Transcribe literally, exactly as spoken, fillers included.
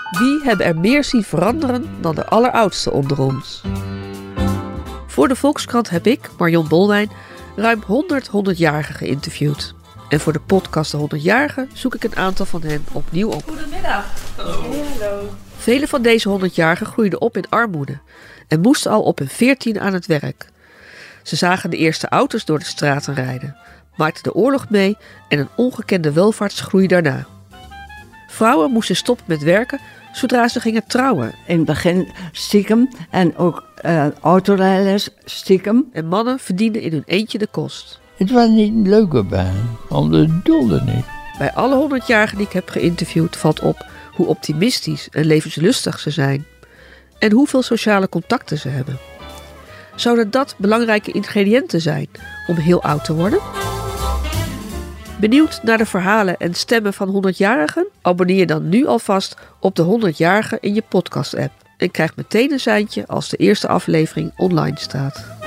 Wie hebben er meer zien veranderen dan de alleroudste onder ons? Voor de Volkskrant heb ik, Marion Bolwijn, ruim honderd honderdjarigen geïnterviewd. En voor de podcast De honderdjarigen zoek ik een aantal van hen opnieuw op. Goedemiddag. Hallo. Hey, hallo. Vele van deze honderdjarigen groeiden op in armoede en moesten al op hun veertien aan het werk. Ze zagen de eerste auto's door de straten rijden, maakten de oorlog mee en een ongekende welvaartsgroei daarna. Vrouwen moesten stoppen met werken zodra ze gingen trouwen. In het begin stiekem en ook uh, autorijders stiekem. En mannen verdienden in hun eentje de kost. Het was niet een leuke baan, anders doelde niet. Bij alle honderdjarigen die ik heb geïnterviewd valt op hoe optimistisch en levenslustig ze zijn. En hoeveel sociale contacten ze hebben. Zouden dat belangrijke ingrediënten zijn om heel oud te worden? Benieuwd naar de verhalen en stemmen van honderdjarigen? Abonneer je dan nu alvast op de honderdjarigen in je podcast-app. En krijg meteen een seintje als de eerste aflevering online staat.